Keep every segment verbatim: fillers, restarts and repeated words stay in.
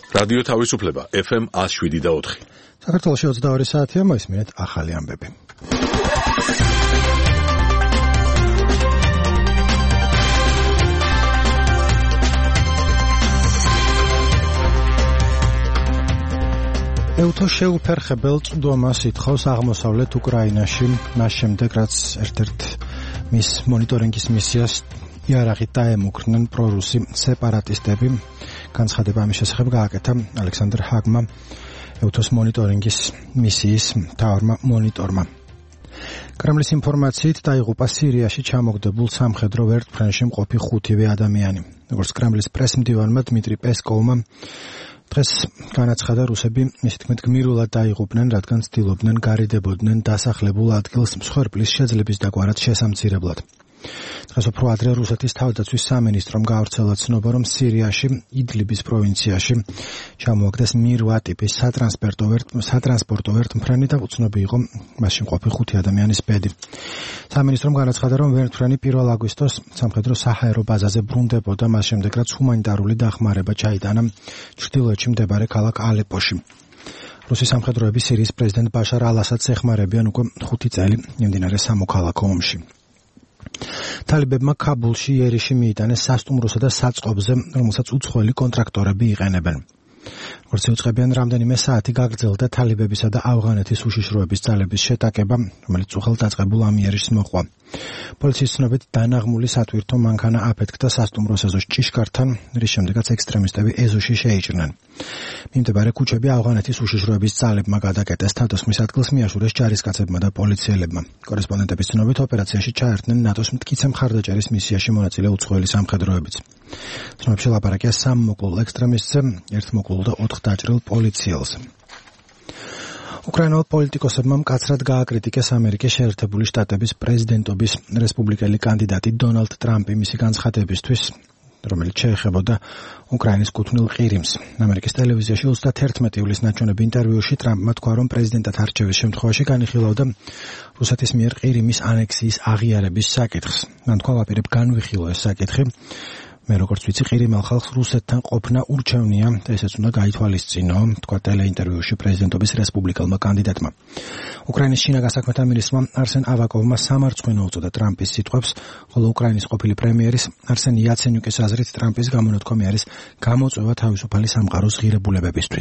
რადიო თავისუფლება ეფ ემ one oh seven და four. საქართველოში ოცდაორი საათია, მოისმინეთ ახალი ამბები. ევთო შეუფერხებელ წვდომას ითხოვს აღმოსავლეთ უკრაინაში, მას შემდეგ რაც ერთ-ერთ მის მონიტორინგის მისიას იარაღით დაემუქრნენ პრორუსი სეპარატისტები. განცხადება ამის შესახებ გააკეთა ალექსანდრ ჰაგმა, ევთოს მონიტორინგის მისიის მთავარმა მონიტორმა. კრემლის ინფორმაციით დაიღუპა სირიაში ჩამოგდებულ სამხედრო ვერტმფრენში მყოფი ხუთივე ადამიანი. როგორც კრემლის პრესმდივანმა დმიტრი პესკოვმა დღეს განაცხადა, რუსები ისე თქმით გმირულად დაიღუპნენ, რადგან ცდილობდნენ გარიდებოდნენ დასახლებულ ადგილს მსხვერპლის შეძლების დაგვარად შესამცირებლად. დღეს უფრო ადრე რუსეთის თავდაცვის სამინისტრომ გაავრცელა ცნობა, რომ სირიაში იდლიბის პროვინციაში ჩამოაგდეს მირვა ტიპის სატრანსპორტო ვერტმფრენი და უცნობი იყო მასში მყოფი ხუთი ადამიანის ბედი. სამინისტრომ განაცხადა, რომ ვერტმფრენი პირველ აგვისტოს სამხედრო საჰაერო ბაზაზე ბრუნდებოდა, მას შემდეგ რაც ჰუმანიტარული დახმარება ჩაიტანა ჩრდილოეთში მდებარე ქალაქ ალეპოში. რუსის სამხედროები სირიის პრეზიდენტ ბაშარ ალ-ასადს ეხმარებიან უკვე ხუთი წელი მიმდინარე სამოქალაქო ომში. თალიბებმა ქაბულში იერიში მიიტანეს სასტუმროსა და საწყობზე, რომელსაც უცხოელი კონტრაქტორები იყენებენ. როგორც იუწყებიან, რამდენიმე საათი გაგრძელდა თალიბებისა და ავღანეთის უშიშროების ძალების შეტაკება, რომელიც უხელს დაწყებულ ამ იერიშს მოჰყვა. პოლიციის ცნობით დანაღმული სატვირთო მანქანა აფეთქდა სასტუმროს ეზოში ჭიშკართან, რის შემდეგაც ექსტრემისტები ეზოში შეიჭრნენ. მიმდებარე ქუჩები ავღანეთის უშიშროების ძალებმა გადაკეტეს, თავდასხმის ადგილს მიაშურეს ჯარისკაცებმა და პოლიციელებმა. კორესპონდენტების ცნობით ოპერაციაში ჩაერთნენ ნატოს მტკიცე მხარდაჭერის მისიაში მონაწილე უცხოელი სამხედროებიც. ცნობებში ლაპარაკია სამ მოკლულ ექსტრემისტზე, ერთ მოკლულ და ოთხ დაჭრილ პოლიციელს. უკრაინელ პოლიტიკოსებმა მკაცრად გააკრიტიკეს ამერიკის შეერთებული შტატების პრეზიდენტობის რესპუბლიკელი კანდიდატი დონალდ ტრამპი მისი განცხადებისთვის, რომელიც შეეხებოდა უკრაინის კუთვნილ ყირიმს. ამერიკის ტელევიზიაში ოცდაათი ივლისს ნაჩვენებ ინტერვიუში ტრამპმა თქვა, რომ პრეზიდენტად არჩევის შემთხვევაში განიხილავდა რუსეთის მიერ ყირიმის ანექსიის აღიარების საკითხს. მან თქვა, ვაპირებ განვიხილო ეს საკითხი. მე როგორც ვიცი, ყირიმელ ხალხს რუსეთთან ყოფნა ურჩევნია და ესეც უნდა გაითვალისწინო, თქვა ტელეინტერვიუში პრეზიდენტობის რესპუბლიკელმა კანდიდატმა. უკრაინის შინაგან საქმეთა მინისტრმა არსენ ავაკოვმა სამარცხვინო უწოდა ტრამპის სიტყვებს, ხოლო უკრაინის ყოფილი პრემიერის არსენ იაცენიუკის აზრით ტრამპის გამონათქვამი არის გამოწვევა თავისუფალი სამყაროს ღირებულებებისთვის.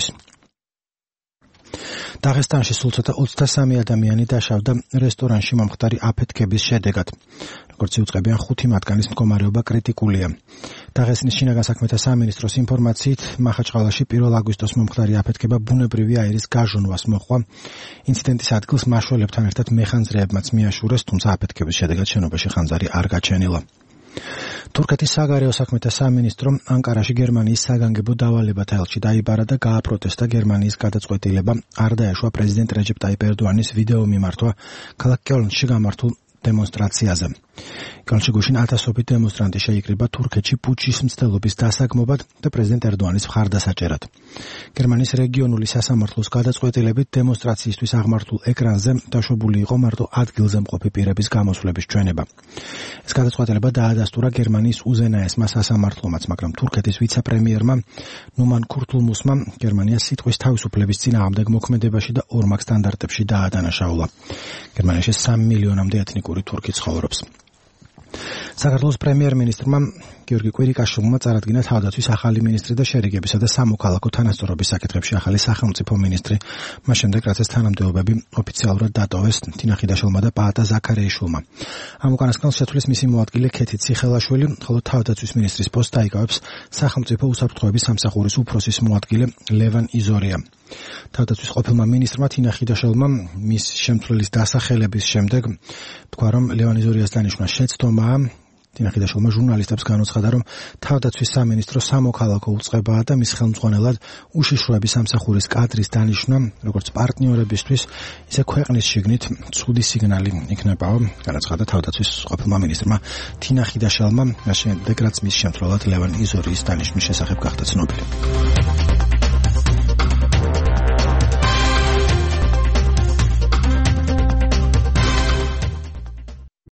დაღესტანში სულ ცოტა ოცდასამი ადამიანი დაშავდა რესტორანში მომხდარი აფეთქების შედეგად. როგორც იუწყებიან, ხუთი მათგანის მდგომარეობა კრიტიკულია. დაღესტნის შინაგან საქმეთა სამინისტროს ინფორმაციით, მახაჩყალაში პირველ აგვისტოს მომხდარი აფეთქება ბუნებრივი აირის გაჟონვას მოჰყვა. ინციდენტის ადგილს მაშველებთან ერთად მეხანძრეებმაც მიაშურეს, თუმცა აფეთქების შედეგად შენობაში ხანძარი არ გაჩენილა. თურქეთის საგარეო საქმეთა სამინისტრო ანკარაში გერმანიის საგანგებო დავალებათა ელჩი დაიბარა და გააპროტესტა გერმანიის გადაწყვეტილება არ დაეშვა პრეზიდენტ რეჯეპ ტაიპ ერდოანის ვიდეო მიმართვა ქალაქ კელნში გამართულ დემონსტრაციაზე. კელნში გუშინ ათასობით დემონსტრანტი შეიკრიბა თურქეთში პუჩის მცდელობის დასაგმობად და პრეზიდენტ ერდოანის მხარდასაჭერად. გერმანიის რეგიონული სასამართლოს გადაწყვეტილებით დემონსტრაციისთვის აღმართულ ეკრანზე დაშვებული იყო მარტო ადგილზე მყოფი პირების გამოსვლების ჩვენება. ეს გადაწყვეტილება დაადასტურა გერმანიის უზენაესმა სასამართლომაც, მაგრამ თურქეთის ვიცე-პრემიერმა ნუმან ქურთულმუსმა გერმანიას სიტყვის თავისუფლების წინააღმდეგ მოქმედებაში და ორმაგ სტანდარტებში დაადანაშაულა. გერმანიაში სამი მილიონამდე ეთნიკური თურქი ცხოვრობს. საქართველოს პრემიერ-მინისტრმა გიორგი კვირიკაშვილმა წარადგინა თავდაცვის ახალი მინისტრი და შერიგებისა და სამოქალაქო თანასწორობის საკითხებში ახალი სახელმწიფო მინისტრი. მას შემდეგ რაც ეს თანამდებობები ოფიციალურად დატოვეს თინა ხიდაშვილმა და პაატა ზაქარიაშვილმა. ამ უკანასკნელს შეცვლის მისი მოადგილე ქეთი ციხელაშვილი, ხოლო თავდაცვის მინისტრის პოსტს დაიკავებს სახელმწიფო უსაფრთხოების სამსახურის უფროსის მოადგილე ლევან იზორია. თავდაცვის ყოფილმა მინისტრმა თინა ხიდაშვილმა მის შემცვლელის დასახელების შემდეგ თქვა, რომ ლევან იზორიას დანიშვნა შეცდომაა. თინა ხიდაშვილმა ჟურნალისტებს განუცხადა, რომ თავდაცვის სამინისტრო სამოქალაქო უწყებაა და მის ხელმძღვანელად უშიშროების სამსახურის კადრის დანიშვნა, როგორც პარტნიორებისთვის, ისე ქვეყნის შიგნით ცუდი სიგნალი იქნებაო, განაცხადა თავდაცვის ყოფილმა მინისტრმა თინა ხიდაშვილმა, მას შემდეგ რაც მის შემცვლელად ლევან იზორიის დანიშვნის შესახებ გახდა ცნობილი.